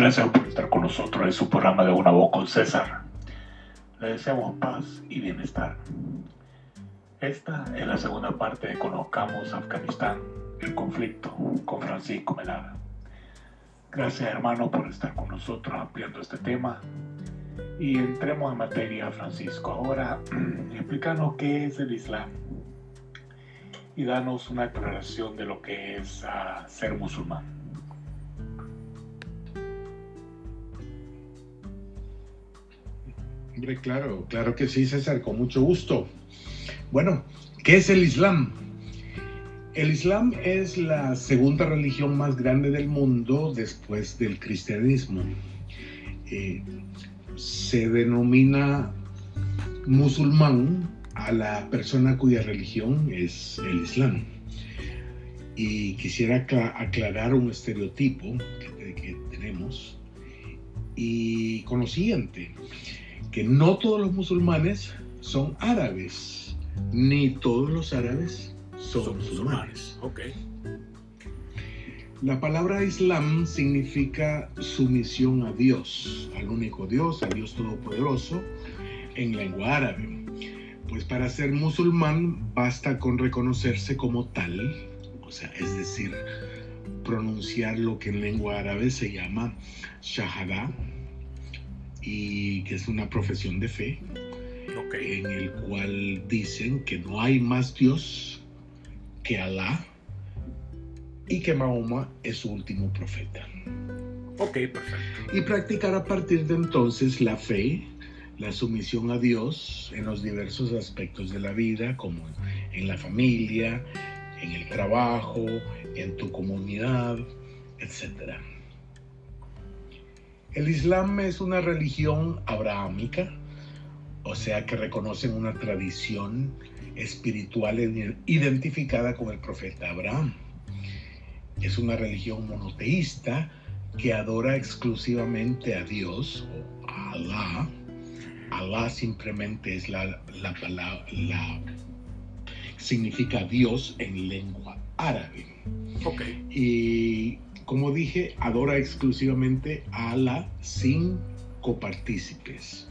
Gracias por estar con nosotros en su programa de Una Voz con César. Le deseamos paz y bienestar. Esta es la segunda parte de Conozcamos Afganistán, el conflicto, con Francisco Melada. Gracias, hermano, por estar con nosotros ampliando este tema. Y entremos en materia, Francisco. Ahora, explícanos qué es el Islam y danos una aclaración de lo que es ser musulmán. Hombre, claro que sí, César, con mucho gusto. Bueno, ¿qué es el Islam? El Islam es la segunda religión más grande del mundo después del cristianismo. Se denomina musulmán a la persona cuya religión es el Islam. Y quisiera aclarar un estereotipo que tenemos y con lo siguiente, que no todos los musulmanes son árabes, ni todos los árabes son musulmanes. Okay. La palabra Islam significa sumisión a Dios, al único Dios, al Dios Todopoderoso, en lengua árabe. Pues para ser musulmán basta con reconocerse como tal, o sea, es decir, pronunciar lo que en lengua árabe se llama shahada, y que es una profesión de fe, en el cual dicen que no hay más Dios que Alá y que Mahoma es su último profeta. Ok, perfecto. Y practicar a partir de entonces la fe, la sumisión a Dios en los diversos aspectos de la vida, como en la familia, en el trabajo, en tu comunidad, etc. El Islam es una religión abrahámica, o sea que reconocen una tradición espiritual identificada con el profeta Abraham. Es una religión monoteísta que adora exclusivamente a Dios o a Alá. Alá simplemente es la palabra, significa Dios en lengua árabe. Okay. Y como dije, adora exclusivamente a Alá sin copartícipes.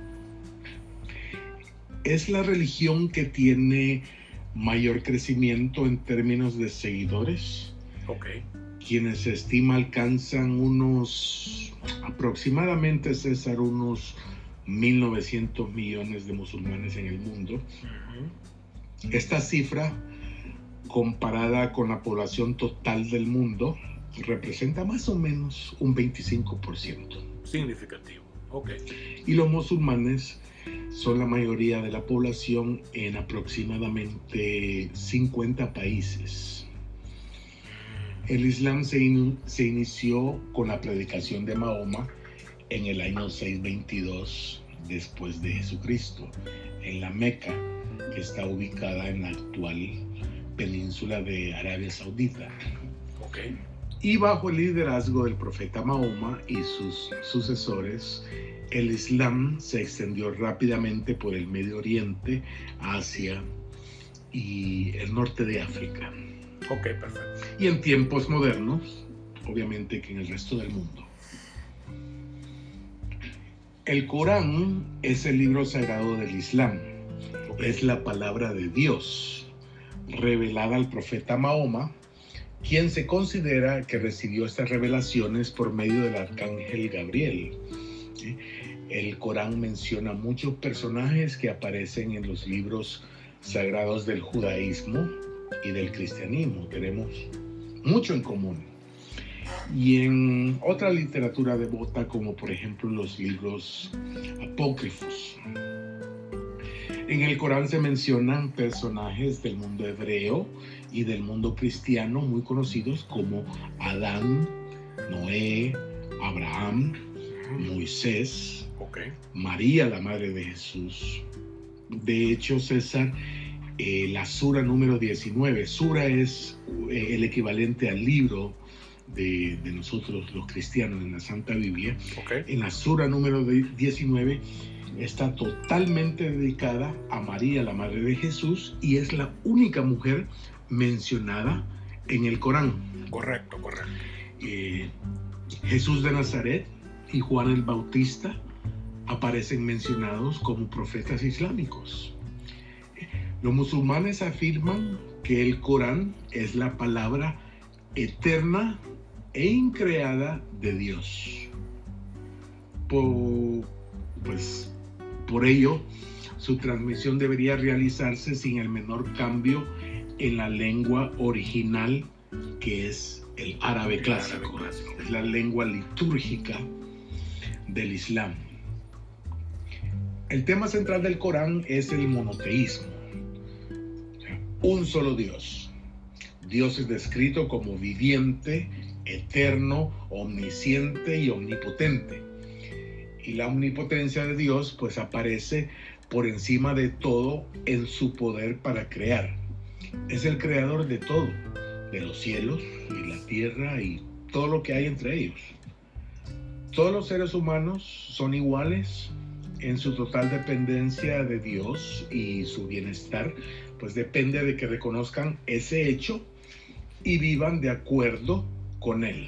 Es la religión que tiene mayor crecimiento en términos de seguidores. Okay. Quienes se estima alcanzan aproximadamente, César, unos 1.900 millones de musulmanes en el mundo. Uh-huh. Esta cifra, comparada con la población total del mundo, representa más o menos un 25%. Significativo. Okay. Y los musulmanes son la mayoría de la población en aproximadamente 50 países. El Islam se inició con la predicación de Mahoma en el año 622 después de Jesucristo, en la Meca, que está ubicada en la actual península de Arabia Saudita. Okay. Y bajo el liderazgo del profeta Mahoma y sus sucesores, el Islam se extendió rápidamente por el Medio Oriente, Asia y el norte de África. Ok, perfecto. Y en tiempos modernos, obviamente que en el resto del mundo. El Corán es el libro sagrado del Islam. Okay. Es la palabra de Dios, revelada al profeta Mahoma, quien se considera que recibió estas revelaciones por medio del arcángel Gabriel. El Corán menciona muchos personajes que aparecen en los libros sagrados del judaísmo y del cristianismo. Tenemos mucho en común. Y en otra literatura devota, como por ejemplo los libros apócrifos. En el Corán se mencionan personajes del mundo hebreo y del mundo cristiano muy conocidos como Adán, Noé, Abraham, Moisés, María, la madre de Jesús. De hecho, César, la sura número 19, sura es el equivalente al libro de nosotros los cristianos en la Santa Biblia. En la sura número 19 está totalmente dedicada a María, la madre de Jesús, y es la única mujer mencionada en el Corán. Correcto. Jesús de Nazaret y Juan el Bautista aparecen mencionados como profetas islámicos. Los musulmanes afirman que el Corán es la palabra eterna e increada de Dios. Por ello, su transmisión debería realizarse sin el menor cambio en la lengua original, que es el árabe clásico. Es la lengua litúrgica del Islam. El tema central del Corán es el monoteísmo. Un solo Dios. Dios es descrito como viviente, eterno, omnisciente y omnipotente. Y la omnipotencia de Dios pues aparece por encima de todo en su poder para crear. Es el creador de todo, de los cielos y la tierra y todo lo que hay entre ellos. Todos los seres humanos son iguales en su total dependencia de Dios, y su bienestar pues depende de que reconozcan ese hecho y vivan de acuerdo con él.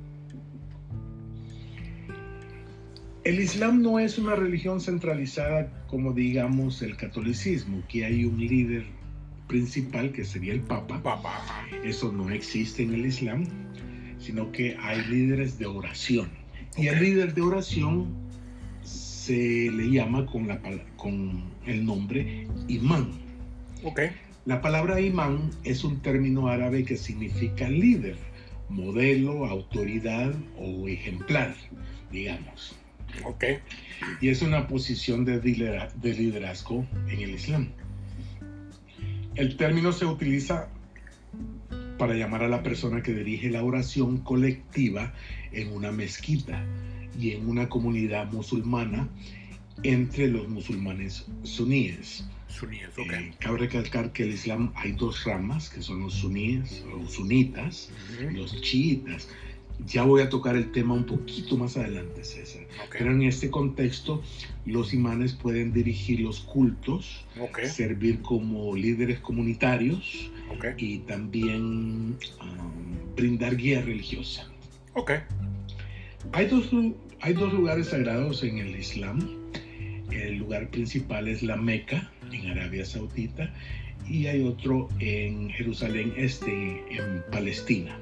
El Islam no es una religión centralizada como digamos el catolicismo, que hay un líder principal que sería el Papa. Eso no existe en el Islam, sino que hay líderes de oración. Y el líder de oración se le llama con el nombre imán. La palabra imán es un término árabe que significa líder, modelo, autoridad o ejemplar, digamos. Y es una posición de liderazgo en el Islam. El término se utiliza para llamar a la persona que dirige la oración colectiva en una mezquita y en una comunidad musulmana entre los musulmanes suníes. Cabe recalcar que en el Islam hay dos ramas, que son los suníes o sunitas, los chiitas. Ya voy a tocar el tema un poquito más adelante, César. Pero en este contexto, los imanes pueden dirigir los cultos, servir como líderes comunitarios y también brindar guía religiosa. Hay dos lugares sagrados en el Islam. El lugar principal es la Meca, en Arabia Saudita, y hay otro en Jerusalén Este, en Palestina.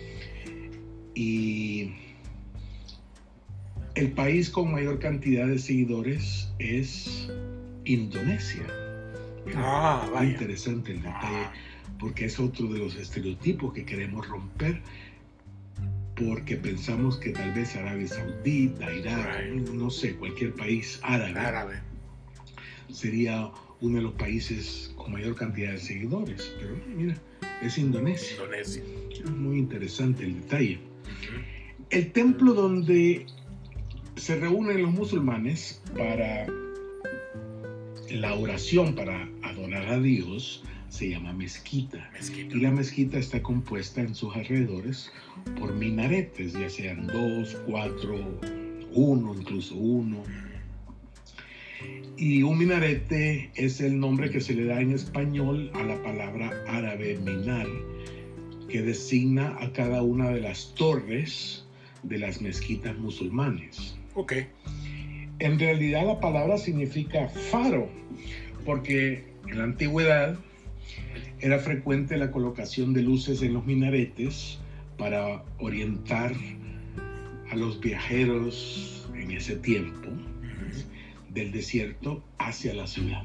Y el país con mayor cantidad de seguidores es Indonesia. Muy interesante el detalle, porque es otro de los estereotipos que queremos romper, porque pensamos que tal vez Arabia Saudita, Irak, no sé, cualquier país árabe sería uno de los países con mayor cantidad de seguidores, pero mira, es Indonesia. Es muy interesante el detalle. El templo donde se reúnen los musulmanes para la oración, para adorar a Dios, se llama mezquita. Y la mezquita está compuesta en sus alrededores por minaretes, ya sean 2, 4, 1, incluso 1. Y un minarete es el nombre que se le da en español a la palabra árabe minar, que designa a cada una de las torres de las mezquitas musulmanes. En realidad la palabra significa faro, porque en la antigüedad era frecuente la colocación de luces en los minaretes para orientar a los viajeros en ese tiempo del desierto hacia la ciudad.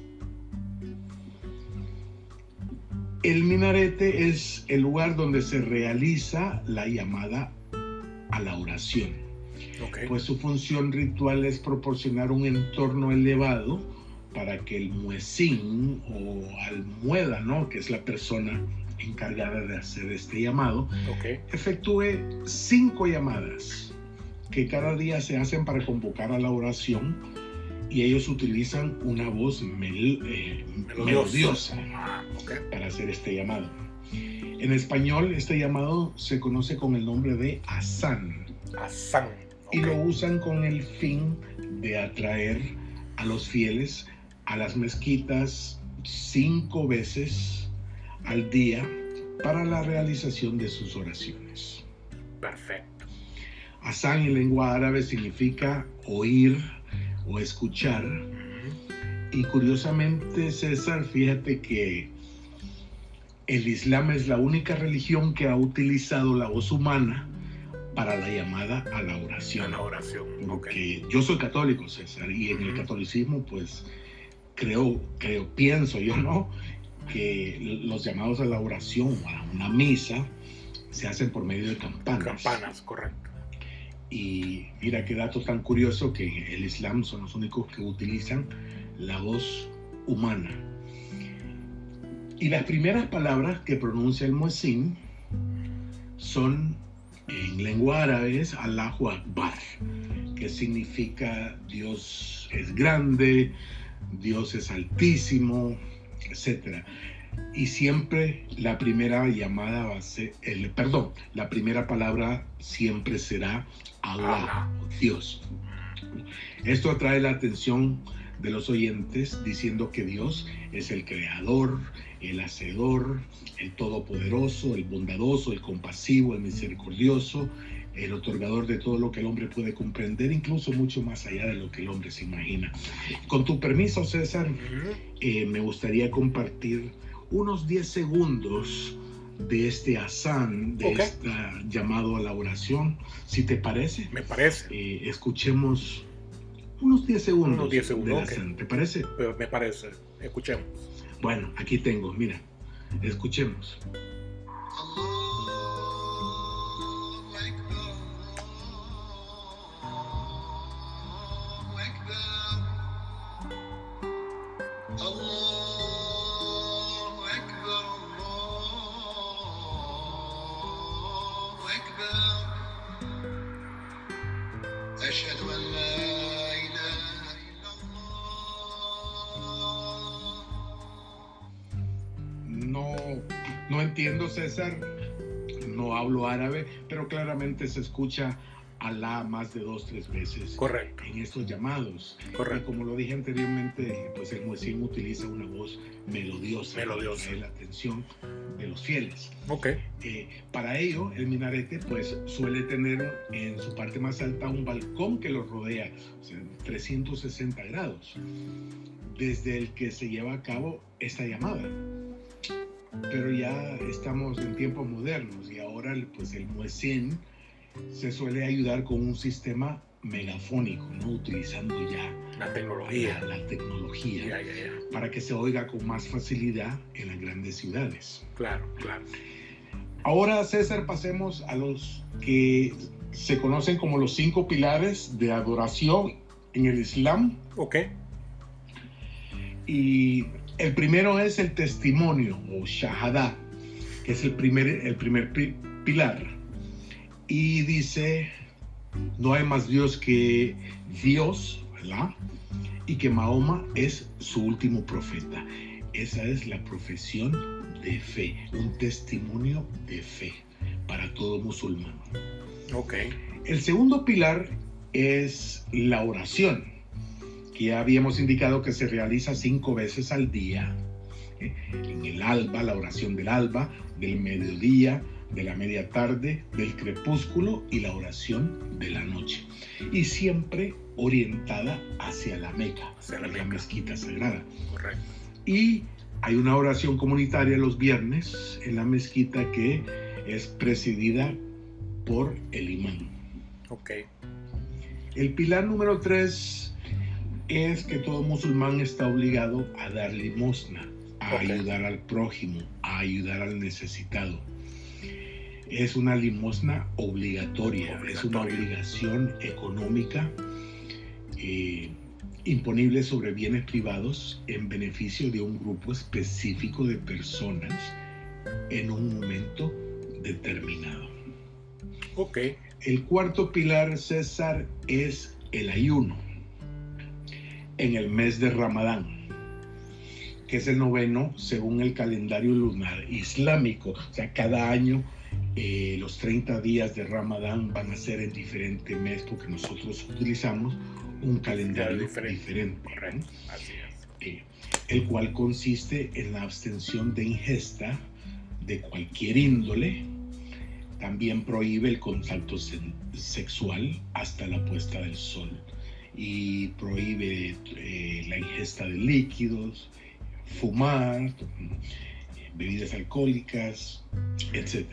El minarete es el lugar donde se realiza la llamada a la oración, pues su función ritual es proporcionar un entorno elevado para que el muezín o almuédano, que es la persona encargada de hacer este llamado, efectúe 5 llamadas que cada día se hacen para convocar a la oración, y ellos utilizan una voz melodiosa para hacer este llamado. En español, este llamado se conoce con el nombre de azán. Y lo usan con el fin de atraer a los fieles a las mezquitas 5 veces al día para la realización de sus oraciones. Perfecto. Azán en lengua árabe significa oír o escuchar. Y curiosamente, César, fíjate que el Islam es la única religión que ha utilizado la voz humana para la llamada a la oración. A la oración. Porque yo soy católico, César, y en el catolicismo, pues, pienso yo, ¿no?, que los llamados a la oración, a una misa, se hacen por medio de campanas. Campanas, correcto. Y mira qué dato tan curioso, que el Islam son los únicos que utilizan la voz humana. Y las primeras palabras que pronuncia el muezín son, en lengua árabe, es Allahu Akbar, que significa Dios es grande, Dios es altísimo, etc. Y siempre la primera llamada va a ser, la primera palabra siempre será Allah, Dios. Esto atrae la atención de los oyentes, diciendo que Dios es el creador, el hacedor, el todopoderoso, el bondadoso, el compasivo, el misericordioso, el otorgador de todo lo que el hombre puede comprender, incluso mucho más allá de lo que el hombre se imagina. Con tu permiso, César, me gustaría compartir unos 10 segundos de este azán, de este llamado a la oración, si te parece. Me parece. Escuchemos unos 10 segundos. Unos 10 segundos, del azán, ¿te parece? Me parece. Escuchemos. Bueno, aquí tengo, mira, escuchemos. No entiendo, César, no hablo árabe, pero claramente se escucha Alá más de 2-3 veces. Correcto. En estos llamados. Correcto. Y como lo dije anteriormente, pues el muezín utiliza una voz melodiosa. Para atraer la atención de los fieles. Para ello, el minarete pues suele tener en su parte más alta un balcón que lo rodea, o sea, 360 grados, desde el que se lleva a cabo esta llamada. Pero ya estamos en tiempos modernos y ahora pues el muezín se suele ayudar con un sistema megafónico, ¿no?, utilizando ya la tecnología, para que se oiga con más facilidad en las grandes ciudades. Claro. Ahora, César, pasemos a los que se conocen como los 5 pilares de adoración en el Islam. Y el primero es el testimonio o shahada, que es el primer pilar. Y dice, no hay más Dios que Dios, ¿verdad? Y que Mahoma es su último profeta. Esa es la profesión de fe, un testimonio de fe para todo musulmán. El segundo pilar es la oración, que ya habíamos indicado que se realiza 5 veces al día. En el alba, la oración del alba, del mediodía, de la media tarde, del crepúsculo y la oración de la noche. Y siempre orientada hacia la Meca, la mezquita sagrada. Y hay una oración comunitaria los viernes en la mezquita que es presidida por el imán. El pilar número 3 es que todo musulmán está obligado a dar limosna, a ayudar al prójimo, a ayudar al necesitado. Es una limosna obligatoria, es una obligación económica imponible sobre bienes privados en beneficio de un grupo específico de personas en un momento determinado. El cuarto pilar, César, es el ayuno en el mes de Ramadán, que es el 9º según el calendario lunar islámico. O sea, cada año los 30 días de Ramadán van a ser en diferente mes, porque nosotros utilizamos un calendario diferente. El cual consiste en la abstención de ingesta de cualquier índole, También prohíbe el contacto sexual hasta la puesta del sol y prohíbe la ingesta de líquidos, fumar, bebidas alcohólicas, etc.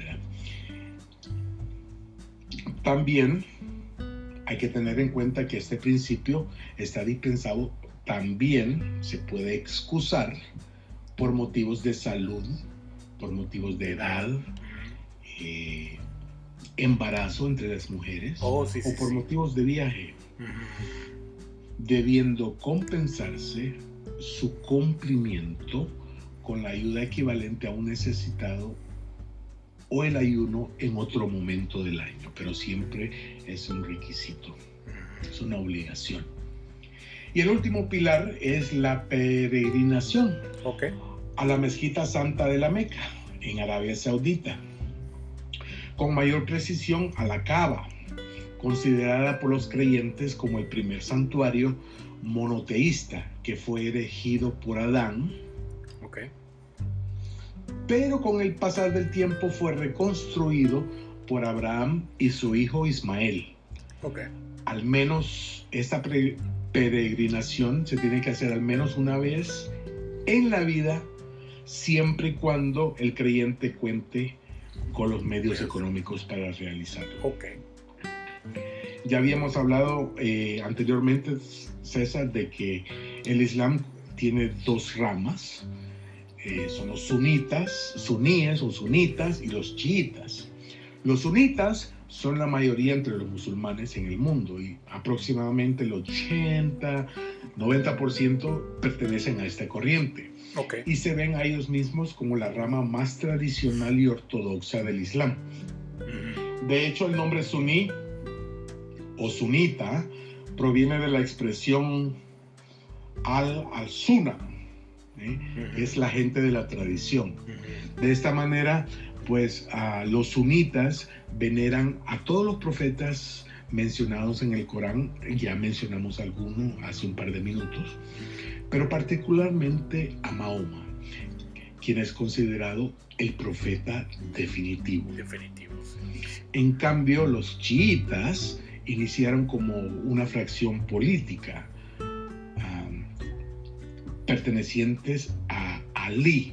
También hay que tener en cuenta que este principio está dispensado, también se puede excusar por motivos de salud, por motivos de edad, embarazo entre las mujeres, o por motivos de viaje, debiendo compensarse su cumplimiento con la ayuda equivalente a un necesitado o el ayuno en otro momento del año, pero siempre es un requisito, es una obligación. Y el último pilar es la peregrinación a la Mezquita Santa de la Meca, en Arabia Saudita. Con mayor precisión a la Kaaba, considerada por los creyentes como el primer santuario monoteísta que fue erigido por Adán, pero con el pasar del tiempo fue reconstruido por Abraham y su hijo Ismael. Al menos esta peregrinación se tiene que hacer al menos una vez en la vida, siempre y cuando el creyente cuente con los medios económicos para realizarlo. Ya habíamos hablado anteriormente, César, de que el Islam tiene dos ramas. Son los suníes o sunitas y los chiitas. Los sunitas son la mayoría entre los musulmanes en el mundo y aproximadamente el 80-90% pertenecen a esta corriente. Y se ven a ellos mismos como la rama más tradicional y ortodoxa del Islam. De hecho, el nombre suní o sunita proviene de la expresión al-suna, es la gente de la tradición. De esta manera, pues los sunitas veneran a todos los profetas mencionados en el Corán. Ya mencionamos alguno hace un par de minutos, pero particularmente a Mahoma, quien es considerado el profeta definitivo. En cambio, los chiitas iniciaron como una fracción política, pertenecientes a Ali.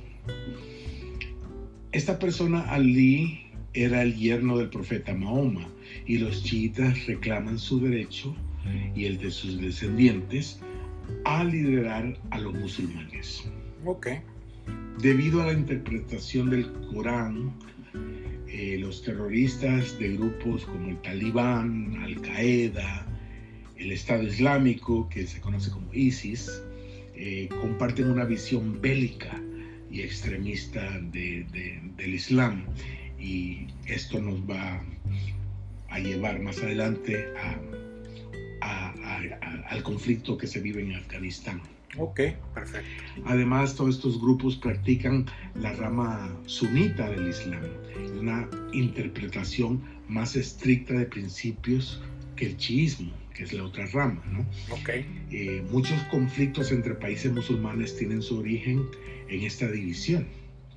Esta persona, Ali, era el yerno del profeta Mahoma, y los chiitas reclaman su derecho y el de sus descendientes a liderar a los musulmanes. Debido a la interpretación del Corán, los terroristas de grupos como el Talibán, Al Qaeda, el Estado Islámico, que se conoce como ISIS, comparten una visión bélica y extremista del Islam, y esto nos va a llevar más adelante al conflicto que se vive en Afganistán. Perfecto. Además, todos estos grupos practican la rama sunita del Islam, una interpretación más estricta de principios que el chiismo, que es la otra rama, ¿no? Muchos conflictos entre países musulmanes tienen su origen en esta división.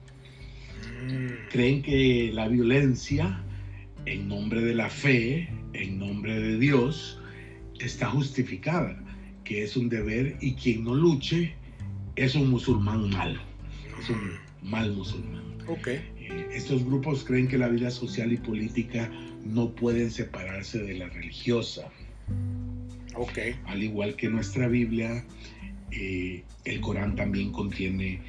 Creen que la violencia en nombre de la fe, en nombre de Dios, está justificada, que es un deber, y quien no luche es un musulmán malo, es un mal musulmán. Estos grupos creen que la vida social y política no pueden separarse de la religiosa. Al igual que nuestra Biblia, el Corán también contiene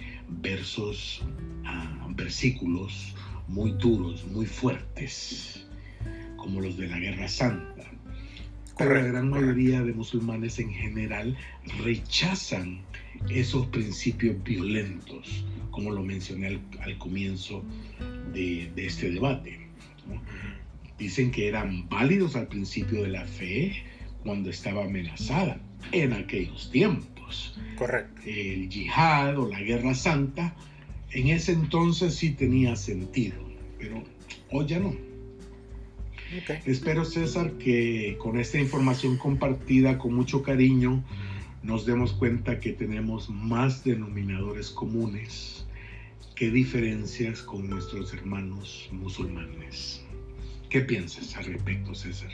versículos muy duros, muy fuertes, como los de la Guerra Santa. Pero la gran mayoría de musulmanes en general rechazan esos principios violentos, como lo mencioné al comienzo de este debate, ¿no? Dicen que eran válidos al principio de la fe, cuando estaba amenazada en aquellos tiempos. El yihad o la Guerra Santa en ese entonces sí tenía sentido, pero hoy ya no. Espero, César, que con esta información compartida con mucho cariño nos demos cuenta que tenemos más denominadores comunes que diferencias con nuestros hermanos musulmanes. ¿Qué piensas al respecto, César?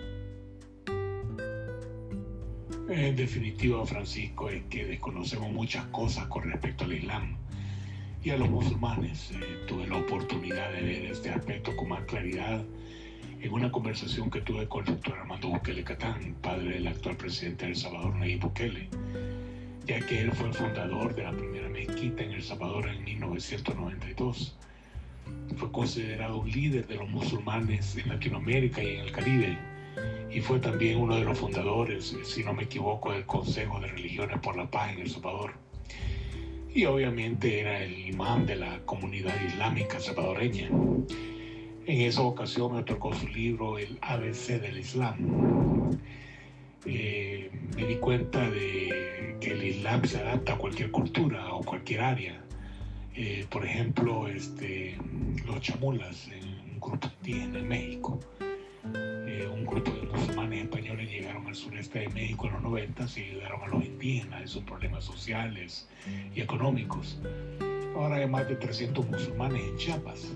En definitiva, Francisco, es que desconocemos muchas cosas con respecto al Islam y a los musulmanes. Tuve la oportunidad de ver este aspecto con más claridad en una conversación que tuve con el doctor Armando Bukele Catán, padre del actual presidente de El Salvador, Nayib Bukele, ya que él fue el fundador de la primera mezquita en El Salvador en 1992. Fue considerado un líder de los musulmanes en Latinoamérica y en el Caribe, y fue también uno de los fundadores, si no me equivoco, del Consejo de Religiones por la Paz en El Salvador. Y obviamente era el imán de la comunidad islámica salvadoreña. En esa ocasión me tocó su libro El ABC del Islam. Me di cuenta de que el Islam se adapta a cualquier cultura o cualquier área. Por ejemplo, los chamulas, un grupo indígena en México. Un grupo de musulmanes españoles llegaron al sureste de México en los 90 y ayudaron a los indígenas en sus problemas sociales y económicos. Ahora hay más de 300 musulmanes en Chiapas.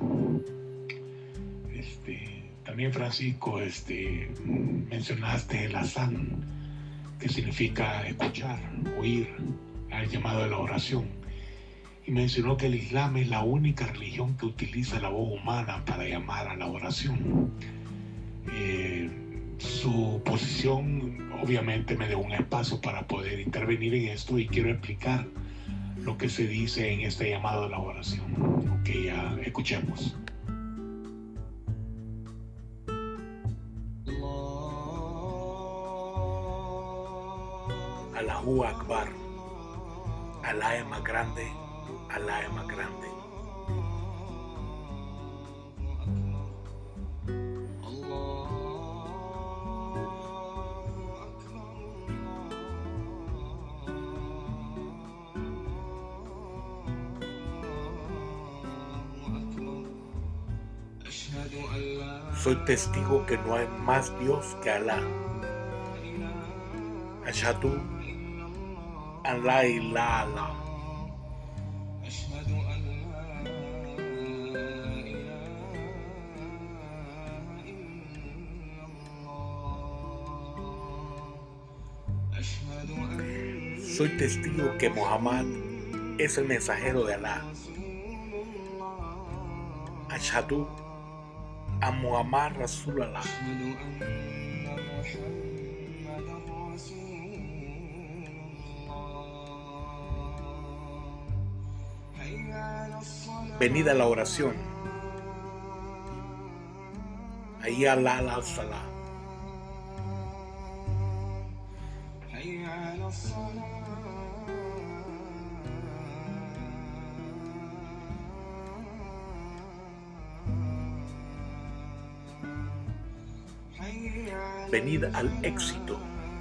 También, Francisco, mencionaste el azán, que significa escuchar, oír, al llamado de la oración. Y mencionó que el Islam es la única religión que utiliza la voz humana para llamar a la oración. Su posición obviamente me dio un espacio para poder intervenir en esto y quiero explicar lo que se dice en este llamado a la oración. Ok, ya escuchemos. Allahu Akbar. Alá es más grande, Alá es más grande. Soy testigo que no hay más Dios que Alá. Ashhadu an la ilaha illallah. Soy testigo que Muhammad es el mensajero de Alá. Ashhadu an Muhammad Rasulullah. Venid a la oración. Hayya ala salah. Venid al éxito.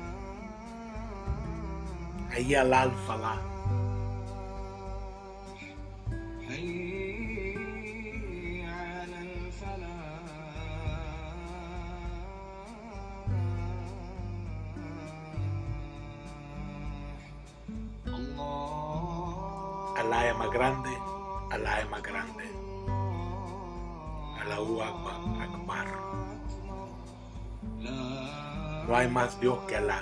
Hayya al falah. Alá es más grande, Alá es más grande. Allahu Akbar. No hay más Dios que Alá.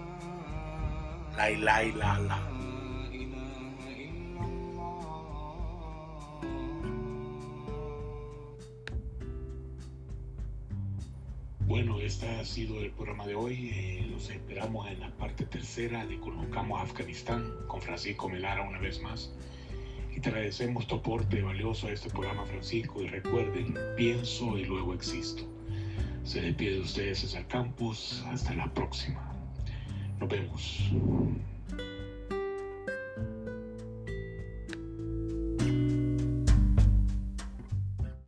La ilaha illallah. Bueno, este ha sido el programa de hoy. Los esperamos en la parte tercera de Conozcamos Afganistán con Francisco Melara una vez más. Y te agradecemos tu aporte valioso a este programa, Francisco. Y recuerden, pienso y luego existo. Se despide de ustedes César Campos. Hasta la próxima. Nos vemos.